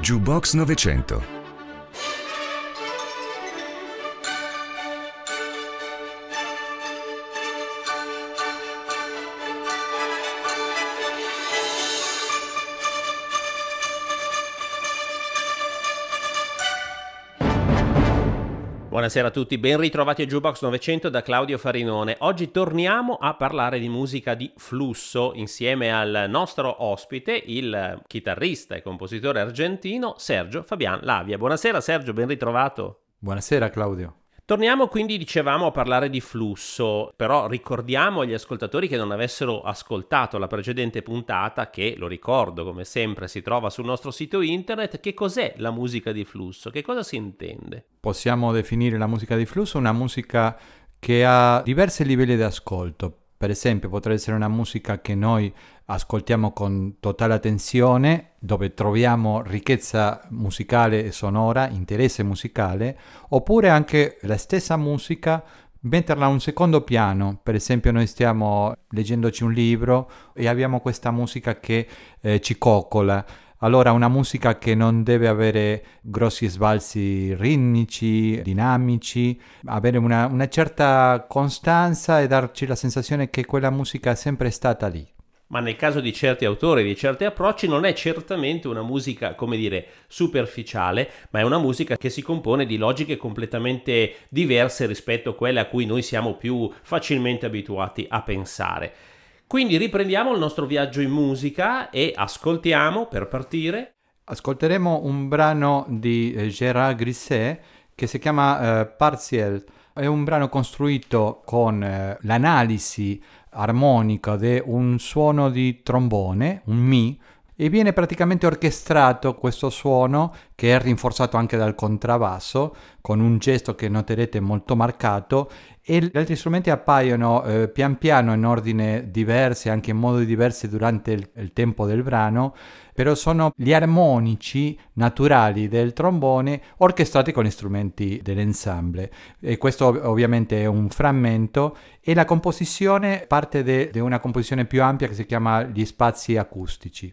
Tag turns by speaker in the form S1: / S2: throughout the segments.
S1: Jukebox 900.
S2: Buonasera a tutti, ben ritrovati a Jukebox 900 da Claudio Farinone. Oggi torniamo a parlare di musica di flusso insieme al nostro ospite, il chitarrista e compositore argentino Sergio Fabián Lavia. Buonasera Sergio, ben ritrovato.
S3: Buonasera Claudio.
S2: Torniamo quindi, dicevamo, a parlare di flusso, però ricordiamo agli ascoltatori che non avessero ascoltato la precedente puntata, che, lo ricordo come sempre, si trova sul nostro sito internet, che cos'è la musica di flusso, che cosa si intende?
S3: Possiamo definire la musica di flusso una musica che ha diversi livelli di ascolto. Per esempio, potrebbe essere una musica che noi ascoltiamo con totale attenzione, dove troviamo ricchezza musicale e sonora, interesse musicale, oppure anche la stessa musica metterla a un secondo piano. Per esempio, noi stiamo leggendoci un libro e abbiamo questa musica che ci coccola. Allora, una musica che non deve avere grossi sbalzi ritmici, dinamici, avere una certa costanza e darci la sensazione che quella musica è sempre stata lì.
S2: Ma nel caso di certi autori, di certi approcci, non è certamente una musica, come dire, superficiale, ma è una musica che si compone di logiche completamente diverse rispetto a quelle a cui noi siamo più facilmente abituati a pensare. Quindi riprendiamo il nostro viaggio in musica e ascoltiamo, per partire,
S3: ascolteremo un brano di Gérard Griset che si chiama Partiel. È un brano costruito con l'analisi armonica di un suono di trombone, un Mi, e viene praticamente orchestrato questo suono, che è rinforzato anche dal contrabbasso, con un gesto che noterete molto marcato, e gli altri strumenti appaiono pian piano in ordine diversi, anche in modi diversi durante il tempo del brano, però sono gli armonici naturali del trombone orchestrati con gli strumenti dell'ensemble. E questo ovviamente è un frammento, e la composizione parte da una composizione più ampia che si chiama gli spazi acustici.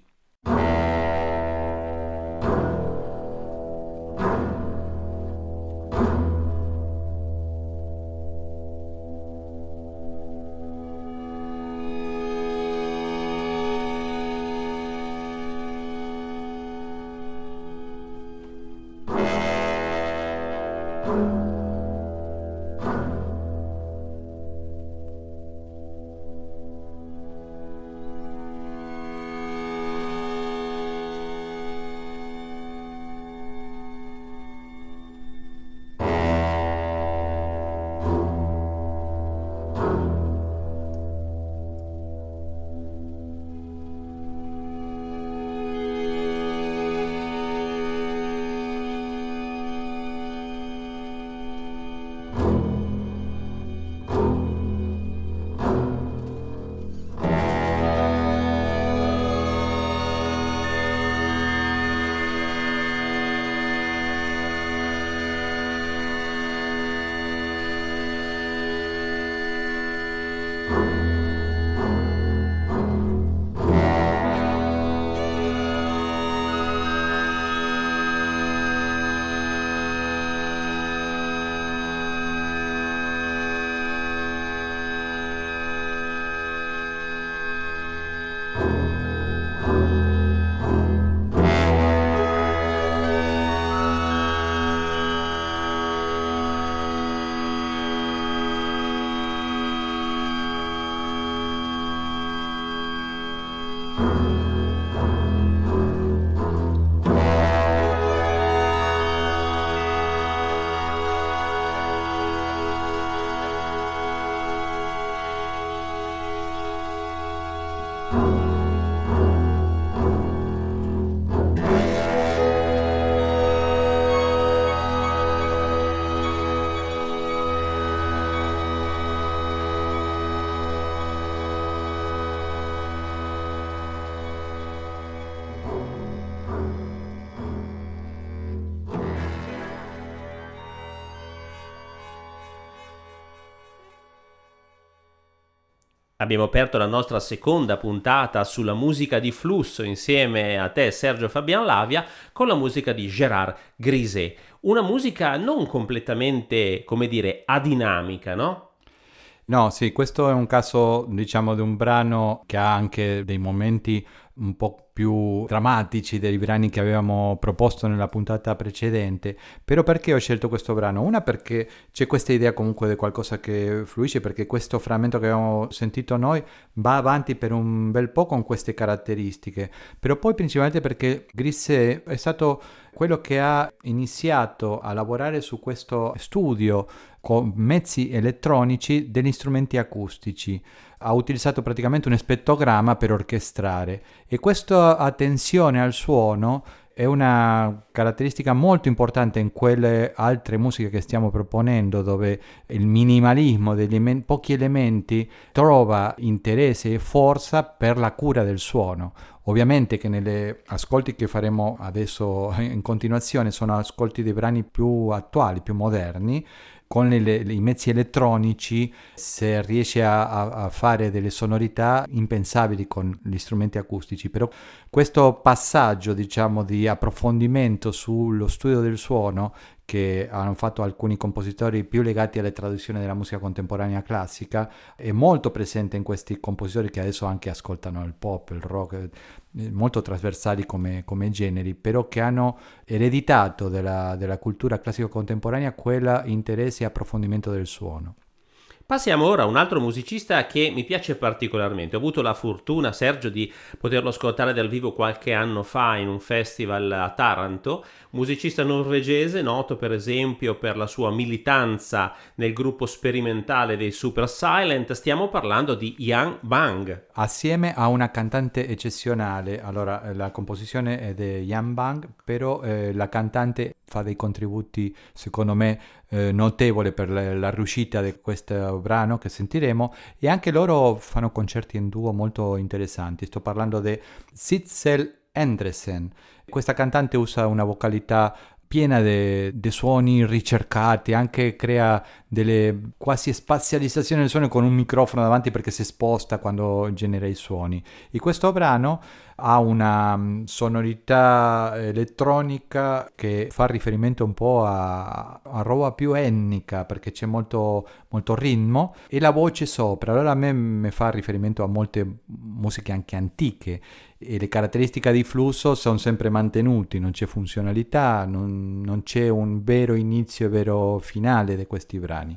S2: Abbiamo aperto la nostra seconda puntata sulla musica di flusso insieme a te Sergio Fabian Lavia con la musica di Gérard Griset. Una musica non completamente, come dire, adinamica, no?
S3: No, sì, questo è un caso, diciamo, di un brano che ha anche dei momenti un po' più drammatici dei brani che avevamo proposto nella puntata precedente. Però perché ho scelto questo brano? Una, perché c'è questa idea comunque di qualcosa che fluisce, perché questo frammento che abbiamo sentito noi va avanti per un bel po' con queste caratteristiche, però poi principalmente perché Grisse è stato quello che ha iniziato a lavorare su questo studio con mezzi elettronici degli strumenti acustici. Ha utilizzato praticamente un spettogramma per orchestrare, e questa attenzione al suono è una caratteristica molto importante in quelle altre musiche che stiamo proponendo, dove il minimalismo degli pochi elementi trova interesse e forza per la cura del suono. Ovviamente che negli ascolti che faremo adesso in continuazione sono ascolti dei brani più attuali, più moderni. Con i mezzi elettronici se riesce a fare delle sonorità impensabili con gli strumenti acustici, però questo passaggio, diciamo, di approfondimento sullo studio del suono che hanno fatto alcuni compositori più legati alle traduzioni della musica contemporanea classica è molto presente in questi compositori che adesso anche ascoltano il pop, il rock, molto trasversali come generi, però che hanno ereditato della cultura classico contemporanea quella interesse e approfondimento del suono.
S2: Passiamo ora a un altro musicista che mi piace particolarmente. Ho avuto la fortuna, Sergio, di poterlo ascoltare dal vivo qualche anno fa in un festival a Taranto. Musicista norvegese, noto per esempio per la sua militanza nel gruppo sperimentale dei Super Silent. Stiamo parlando di Jan Bang.
S3: Assieme a una cantante eccezionale. Allora, la composizione è di Jan Bang, però la cantante fa dei contributi, secondo me, notevole per la riuscita di questo brano che sentiremo, e anche loro fanno concerti in duo molto interessanti. Sto parlando di Sissel Endresen. Questa cantante usa una vocalità piena di suoni ricercati, anche crea delle quasi spazializzazioni del suono con un microfono davanti perché si sposta quando genera i suoni. E questo brano ha una sonorità elettronica che fa riferimento un po' a roba più etnica, perché c'è molto ritmo e la voce sopra. Allora a me mi fa riferimento a molte musiche anche antiche, e le caratteristiche di flusso sono sempre mantenute, non c'è funzionalità, non c'è un vero inizio e vero finale di questi brani.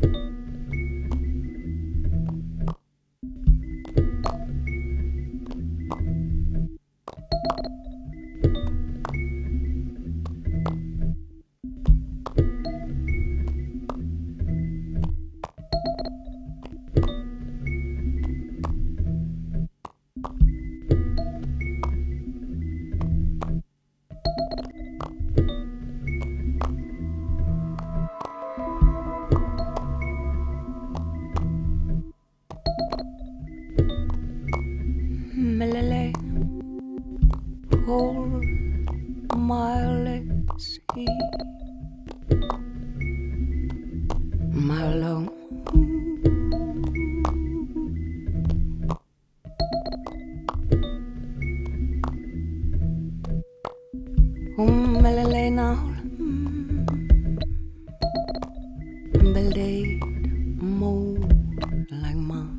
S1: Melele, hold my legs here, my love. Melele now, belday, move like mine.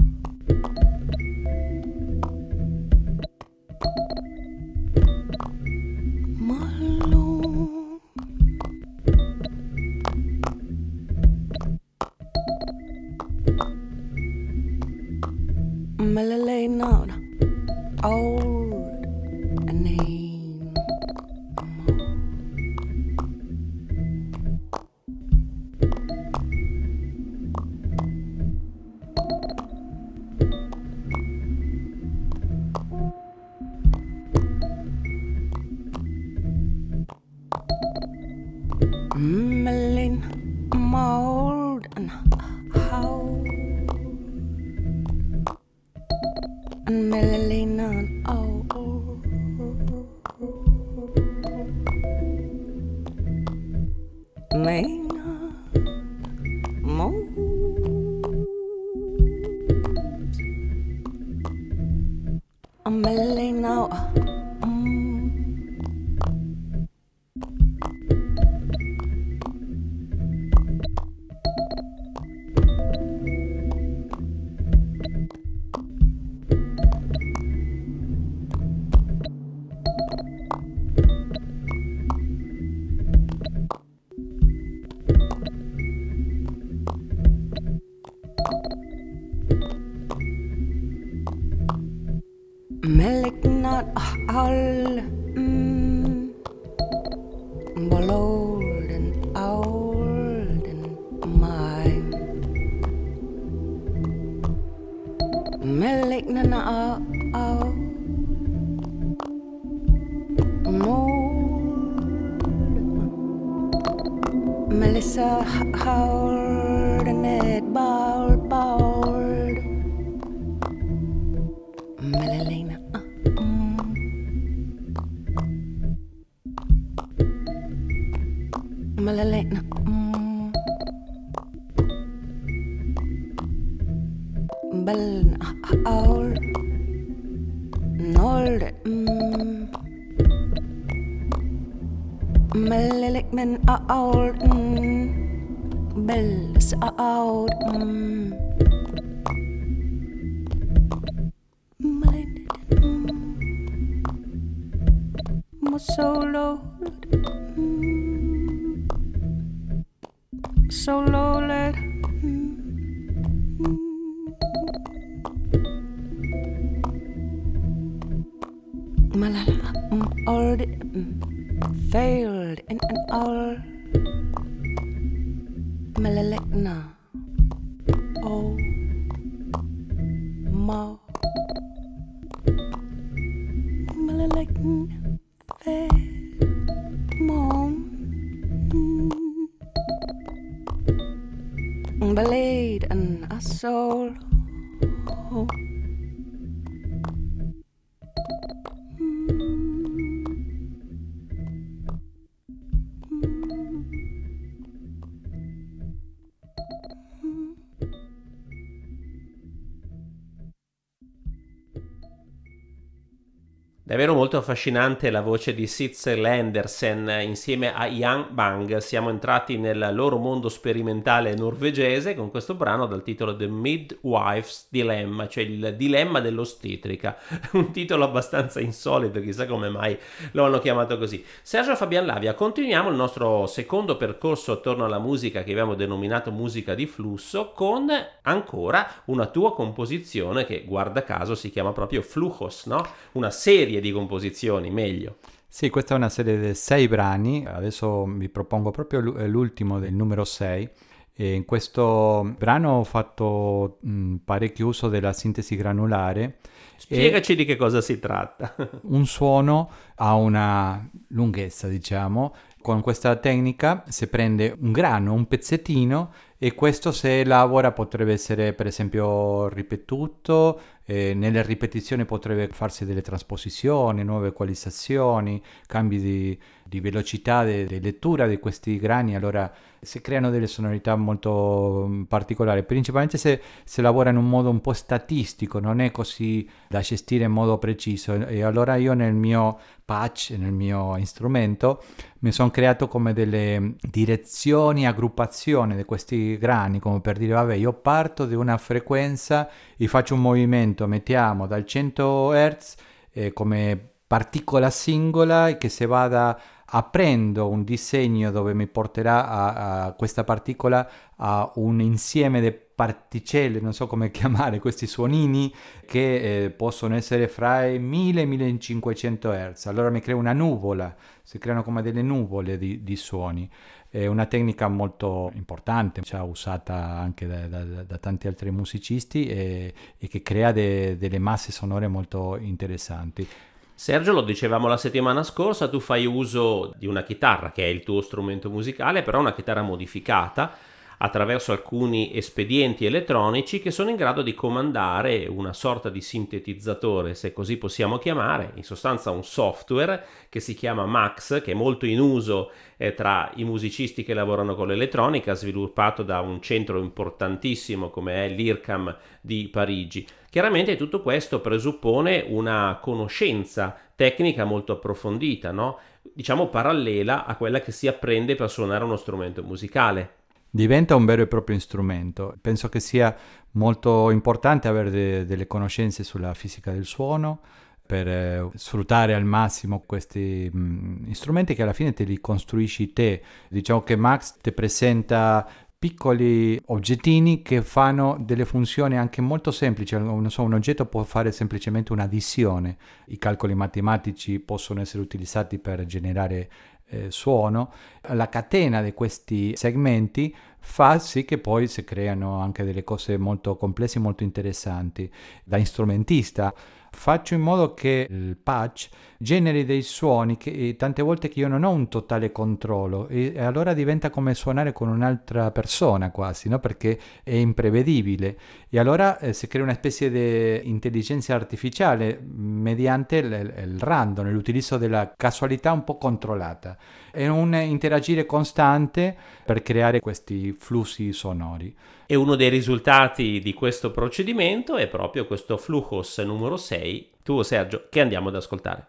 S1: Melele now, old name. Melin, mold and how. And Melina, oh, Maina, moves ملكنا all old and mine ملكنا all Melissa Howard and Ed Bald Melalena Melalena Bell Old Nold Melalekman old Bells old Solo Solo led Malala old failed in an all Melalekna oh ma Melalekna Mom Blade and a soul
S2: Davvero molto affascinante la voce di Sitzel Andersen insieme a Jan Bang. Siamo entrati nel loro mondo sperimentale norvegese con questo brano dal titolo The Midwife's Dilemma, cioè il dilemma dell'ostetrica. Un titolo abbastanza insolito, chissà come mai lo hanno chiamato così. Sergio Fabian Lavia, continuiamo il nostro secondo percorso attorno alla musica che abbiamo denominato musica di flusso con ancora una tua composizione che guarda caso si chiama proprio Flujos, no? Una serie di composizioni, meglio.
S3: Sì, questa è una serie di 6 brani, adesso vi propongo proprio l'ultimo del numero 6. E in questo brano ho fatto parecchio uso della sintesi granulare.
S2: Spiegaci di che cosa si tratta.
S3: Un suono ha una lunghezza, diciamo. Con questa tecnica si prende un grano, un pezzettino, e questo se elabora potrebbe essere per esempio ripetuto, nelle ripetizioni potrebbe farsi delle trasposizioni, nuove equalizzazioni, cambi di velocità di lettura di questi grani, allora si creano delle sonorità molto particolari, principalmente se lavora in un modo un po' statistico, non è così da gestire in modo preciso, e allora io nel mio patch, nel mio strumento, mi sono creato come delle direzioni, aggruppazioni di questi grani, come per dire, vabbè, io parto di una frequenza e faccio un movimento, mettiamo dal 100 Hz come particola singola, e che se vada aprendo un disegno dove mi porterà a questa particola a un insieme di particelle, non so come chiamare questi suonini, che possono essere fra i 1000 e 1500 Hz. Allora mi creo una nuvola, si creano come delle nuvole di suoni. È una tecnica molto importante, già usata anche da tanti altri musicisti, e che crea delle masse sonore molto interessanti.
S2: Sergio, lo dicevamo la settimana scorsa, tu fai uso di una chitarra che è il tuo strumento musicale, però una chitarra modificata attraverso alcuni espedienti elettronici che sono in grado di comandare una sorta di sintetizzatore, se così possiamo chiamare, in sostanza un software che si chiama Max, che è molto in uso tra i musicisti che lavorano con l'elettronica, sviluppato da un centro importantissimo come è l'IRCAM di Parigi. Chiaramente tutto questo presuppone una conoscenza tecnica molto approfondita, no? Diciamo parallela a quella che si apprende per suonare uno strumento musicale.
S3: Diventa un vero e proprio strumento. Penso che sia molto importante avere delle conoscenze sulla fisica del suono per sfruttare al massimo questi strumenti che alla fine te li costruisci te. Diciamo che Max ti presenta piccoli oggettini che fanno delle funzioni anche molto semplici. Non so, un oggetto può fare semplicemente un'addizione, i calcoli matematici possono essere utilizzati per generare suono. La catena di questi segmenti fa sì che poi si creano anche delle cose molto complesse, molto interessanti. Da strumentista faccio in modo che il patch generi dei suoni che tante volte che io non ho un totale controllo, e allora diventa come suonare con un'altra persona quasi, no? Perché è imprevedibile, e allora si crea una specie di intelligenza artificiale mediante il random, l'utilizzo della casualità un po' controllata. È un interagire costante per creare questi flussi sonori.
S2: E uno dei risultati di questo procedimento è proprio questo Flujos numero 6, tuo Sergio, che andiamo ad ascoltare.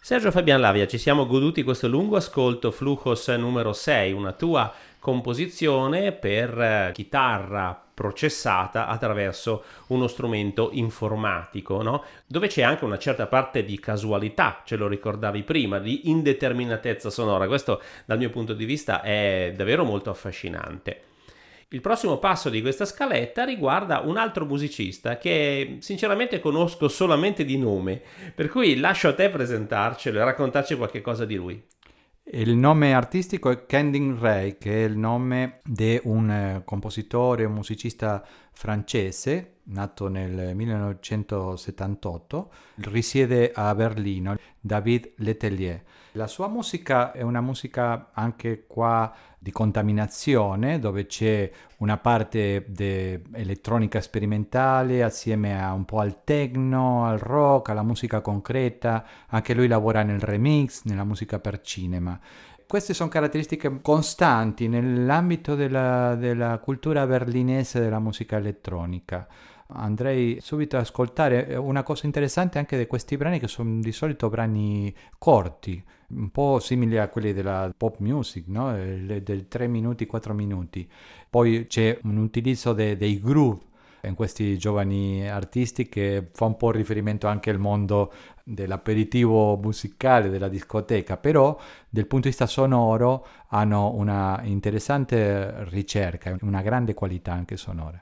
S2: Sergio Fabian Lavia, ci siamo goduti questo lungo ascolto Flujos numero 6, una tua composizione per chitarra processata attraverso uno strumento informatico, no? Dove c'è anche una certa parte di casualità, ce lo ricordavi prima, di indeterminatezza sonora. Questo dal mio punto di vista è davvero molto affascinante. Il prossimo passo di questa scaletta riguarda un altro musicista che sinceramente conosco solamente di nome, per cui lascio a te presentarcelo e raccontarci qualche cosa di lui.
S3: Il nome artistico è Kendin Ray, che è il nome di un compositore, un musicista francese, nato nel 1978, risiede a Berlino, David Letellier. La sua musica è una musica anche qua di contaminazione, dove c'è una parte di elettronica sperimentale assieme a un po' al techno, al rock, alla musica concreta. Anche lui lavora nel remix, nella musica per cinema. Queste sono caratteristiche costanti nell'ambito della cultura berlinese della musica elettronica. Andrei subito ad ascoltare una cosa interessante anche di questi brani, che sono di solito brani corti, un po' simili a quelli della pop music, no? Del 3 minuti, 4 minuti. Poi c'è un utilizzo dei groove in questi giovani artisti che fa un po' riferimento anche al mondo dell'aperitivo musicale, della discoteca, però dal punto di vista sonoro hanno una interessante ricerca, una grande qualità anche sonora.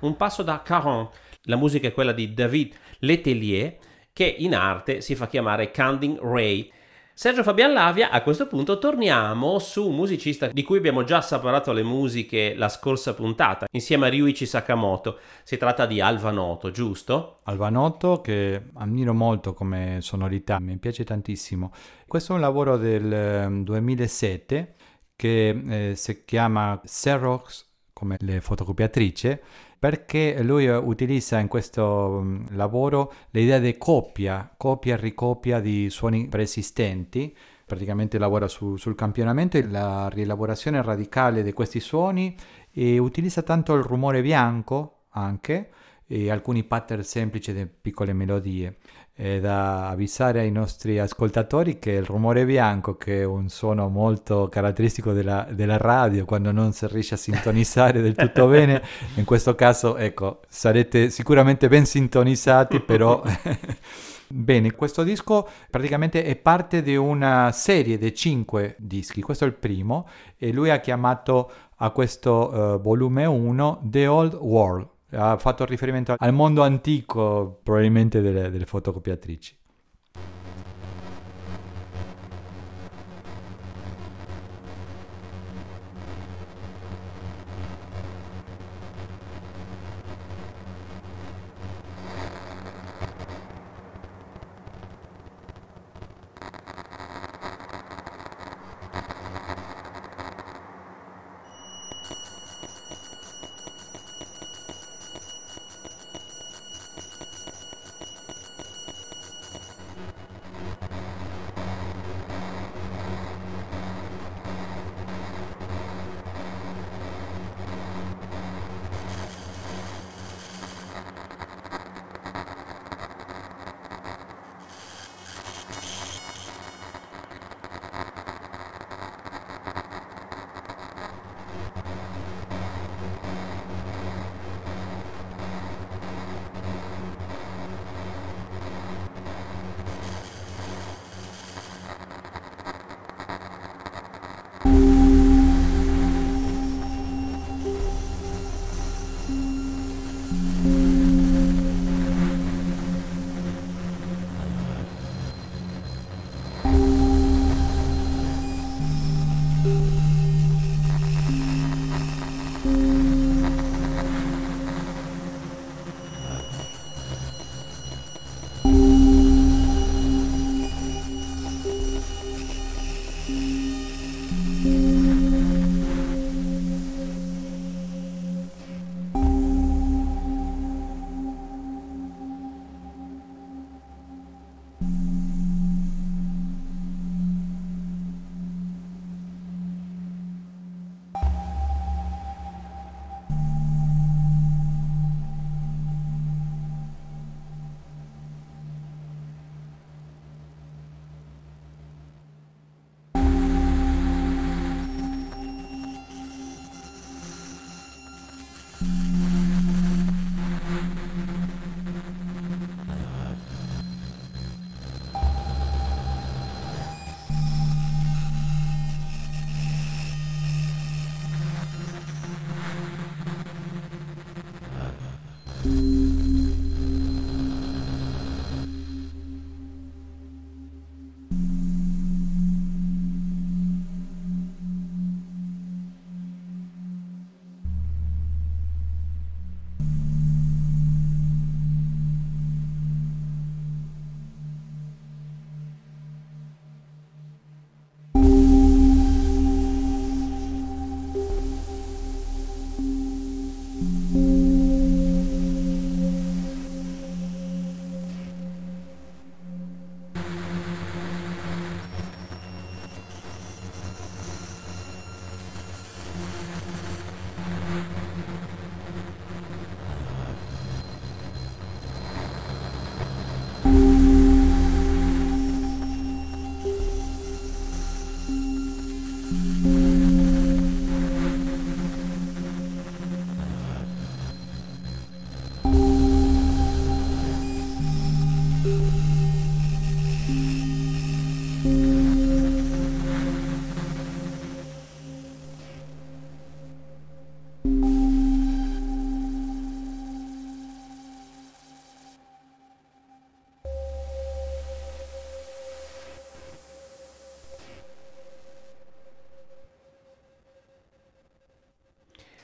S2: un passo da Caron. La musica è quella di David Letellier, che in arte si fa chiamare Candice Ray. Sergio Fabian Lavia, a questo punto torniamo su un musicista di cui abbiamo già assaporato le musiche la scorsa puntata, insieme a Ryuichi Sakamoto. Si tratta di Alva Noto, giusto?
S3: Alva Noto, che ammiro molto come sonorità, mi piace tantissimo. Questo è un lavoro del 2007 che si chiama Xerox, come le fotocopiatrice, perché lui utilizza in questo lavoro l'idea di copia e ricopia di suoni preesistenti. Praticamente lavora sul campionamento e la rielaborazione radicale di questi suoni, e utilizza tanto il rumore bianco anche e alcuni pattern semplici di piccole melodie. È da avvisare ai nostri ascoltatori che il rumore bianco, che è un suono molto caratteristico della radio quando non si riesce a sintonizzare del tutto bene, in questo caso ecco, sarete sicuramente ben sintonizzati, però bene, questo disco praticamente è parte di una serie di 5 dischi, questo è il primo, e lui ha chiamato a questo volume 1 The Old World. Ha fatto riferimento al mondo antico, probabilmente delle fotocopiatrici.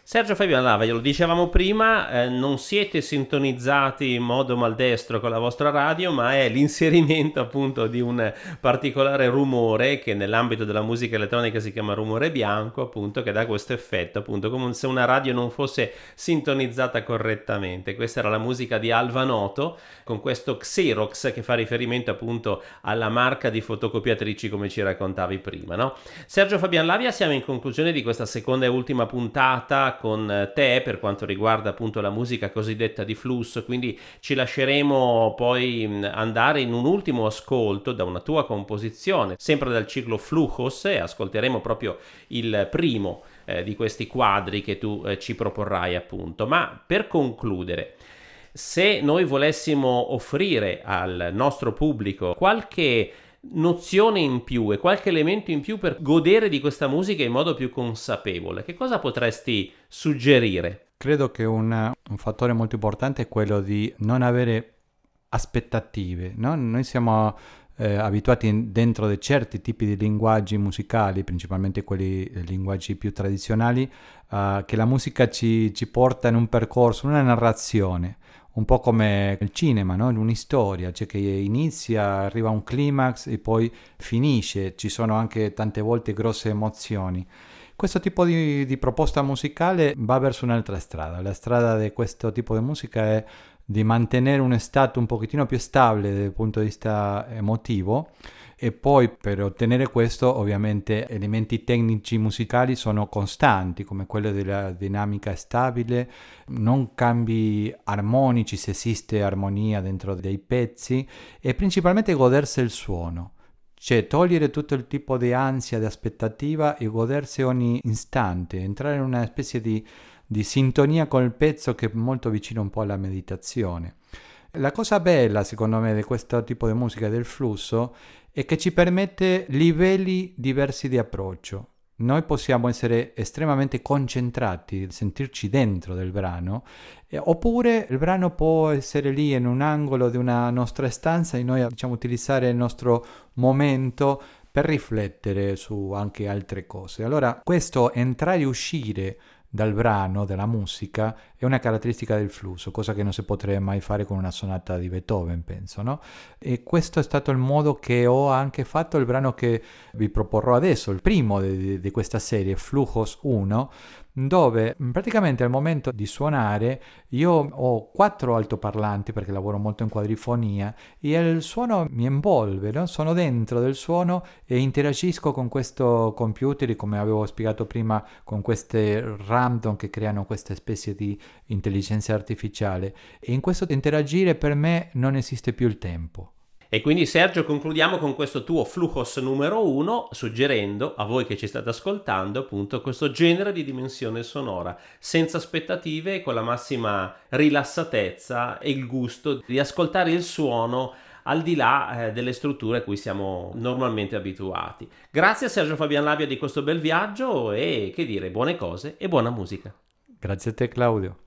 S2: Sergio Fabian Lava, lo dicevamo prima, non siete sintonizzati in modo maldestro con la vostra radio, ma è l'inserimento appunto di un particolare rumore che nell'ambito della musica elettronica si chiama rumore bianco, appunto, che dà questo effetto, appunto, come se una radio non fosse sintonizzata correttamente. Questa era la musica di Alva Noto, con questo Xerox che fa riferimento appunto alla marca di fotocopiatrici, come ci raccontavi prima, no? Sergio Fabian Lavia, siamo in conclusione di questa seconda e ultima puntata con te per quanto riguarda appunto la musica cosiddetta di flusso, quindi ci lasceremo poi andare in un ultimo ascolto da una tua composizione, sempre dal ciclo Flujos, e ascolteremo proprio il primo di questi quadri che tu ci proporrai appunto. Ma per concludere, se noi volessimo offrire al nostro pubblico qualche nozione in più e qualche elemento in più per godere di questa musica in modo più consapevole, che cosa potresti suggerire?
S3: Credo che un fattore molto importante è quello di non avere aspettative, no? Noi siamo abituati dentro di certi tipi di linguaggi musicali, principalmente quelli linguaggi più tradizionali, che la musica ci porta in un percorso, una narrazione. Un po' come il cinema, no? Un'istoria, cioè che inizia, arriva a un climax e poi finisce, ci sono anche tante volte grosse emozioni. Questo tipo di proposta musicale va verso un'altra strada. La strada di questo tipo di musica è di mantenere un stato un pochettino più stabile dal punto di vista emotivo, e poi per ottenere questo ovviamente elementi tecnici musicali sono costanti, come quello della dinamica stabile, non cambi armonici se esiste armonia dentro dei pezzi, e principalmente godersi il suono, cioè togliere tutto il tipo di ansia, di aspettativa, e godersi ogni istante, entrare in una specie di sintonia col pezzo che è molto vicino un po' alla meditazione. La cosa bella, secondo me, di questo tipo di musica del flusso è che ci permette livelli diversi di approccio. Noi possiamo essere estremamente concentrati, sentirci dentro del brano, oppure il brano può essere lì in un angolo di una nostra stanza e noi diciamo utilizzare il nostro momento per riflettere su anche altre cose. Allora, questo entrare e uscire dal brano, della musica, è una caratteristica del flusso, cosa che non si potrebbe mai fare con una sonata di Beethoven, penso, no? E questo è stato il modo che ho anche fatto il brano che vi proporrò adesso, il primo di questa serie, Flujos 1, dove praticamente al momento di suonare io ho 4 altoparlanti perché lavoro molto in quadrifonia e il suono mi envolve, no? Sono dentro del suono e interagisco con questo computer, come avevo spiegato prima, con queste random che creano queste specie di intelligenza artificiale, e in questo interagire per me non esiste più il tempo.
S2: E quindi Sergio, concludiamo con questo tuo Flujos numero 1, suggerendo a voi che ci state ascoltando appunto questo genere di dimensione sonora, senza aspettative, con la massima rilassatezza e il gusto di ascoltare il suono al di là delle strutture a cui siamo normalmente abituati. Grazie a Sergio Fabian Lavia di questo bel viaggio e, che dire, buone cose e buona musica.
S3: Grazie a te, Claudio.